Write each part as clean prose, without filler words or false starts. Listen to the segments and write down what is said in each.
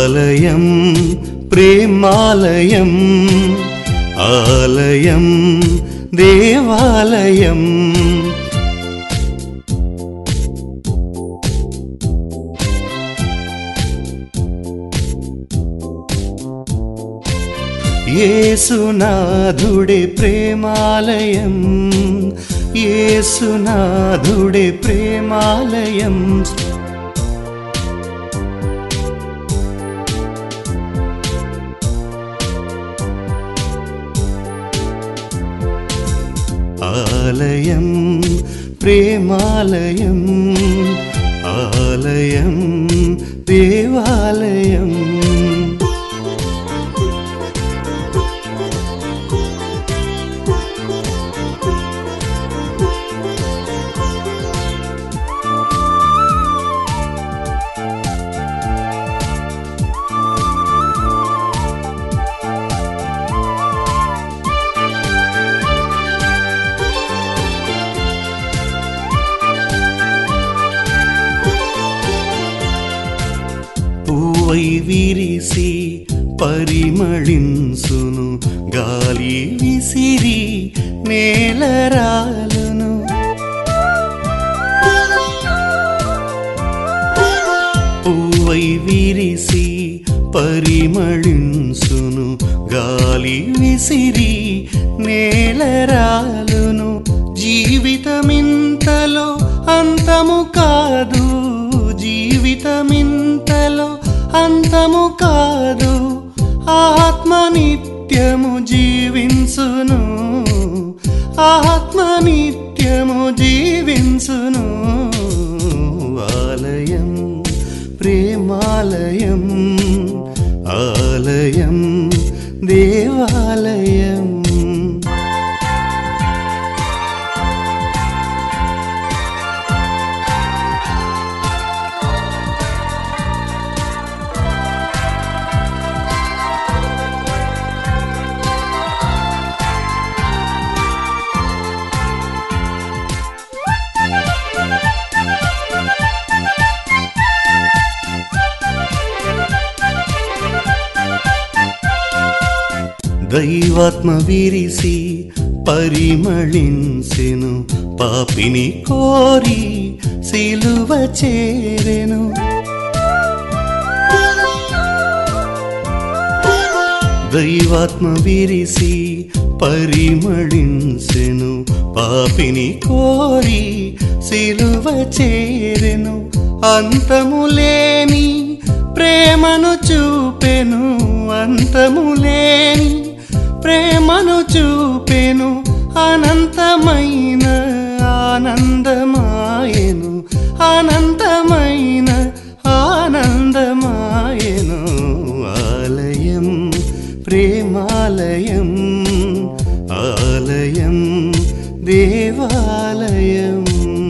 ఆలయం ప్రేమాలయం ఆలయం దేవాలయం యేసునాథుడే ప్రేమాలయం యేసునాథుడే ప్రేమాలయం ఆలయం ప్రేమాలయం ఆలయం దేవాలయం పూవై విరిసి పరిమళించును గాలి విసిరి నేలరాలును పూవై విరిసి పరిమళించును గాలి విసిరి నేలరాలును జీవితమింతలో అంతము కాదు జీవితమింతలో అంతము కాదు ఆత్మ నిత్యము జీవించును ఆత్మ నిత్యము జీవించును ఆలయం ప్రేమాలయం ఆలయం దేవాలయం దైవాత్మ విరిసి పరిమళించెను పాపిని కోరి సిలువ చేరెను దైవాత్మ విరిసి పరిమళించెను పాపిని కోరి సిలువ చేరెను అంతములేని ప్రేమను చూపెను అంతములేని ప్రేమను చూపెను అనంతమైన ఆనందమాయెను అనంతమైన ఆనందమాయెను ఆలయం ప్రేమాలయం ఆలయం దేవాలయం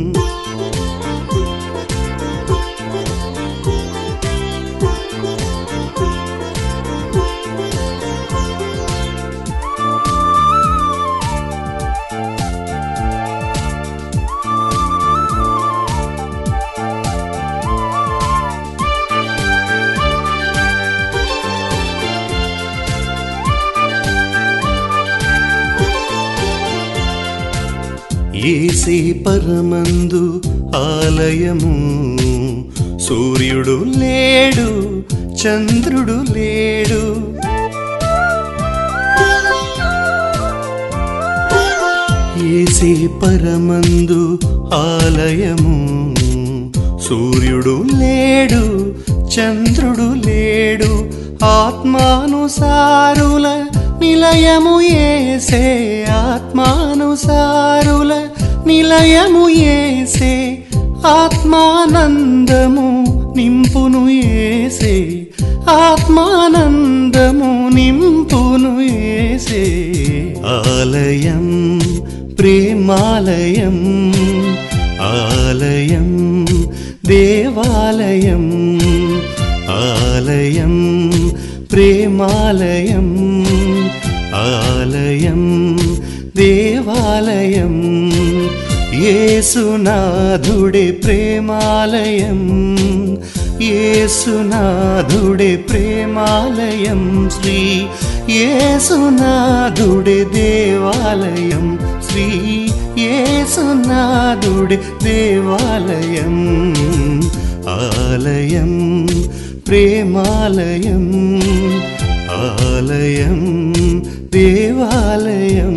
యేసే పరమందు ఆలయము సూర్యుడు లేడు చంద్రుడు లేడు యేసే పరమందు ఆలయము సూర్యుడు లేడు చంద్రుడు లేడు ఆత్మానుసారుల నిలయము యేసే ఆత్మానుసారుల నిలయము యేసే ఆత్మానందము నింపును యేసే ఆత్మానందము నింపును యేసే ఆలయం ప్రేమాలయం ఆలయం దేవాలయం ఆలయం ప్రేమాలయం ఆలయం దేవాలయం యేసునాథుడే ప్రేమాలయం యేసునాథుడే ప్రేమాలయం శ్రీ యేసునాథుడే దేవాలయం శ్రీ యేసునాథుడే దేవాలయం ఆలయం ప్రేమాలయం ఆలయం దేవాలయం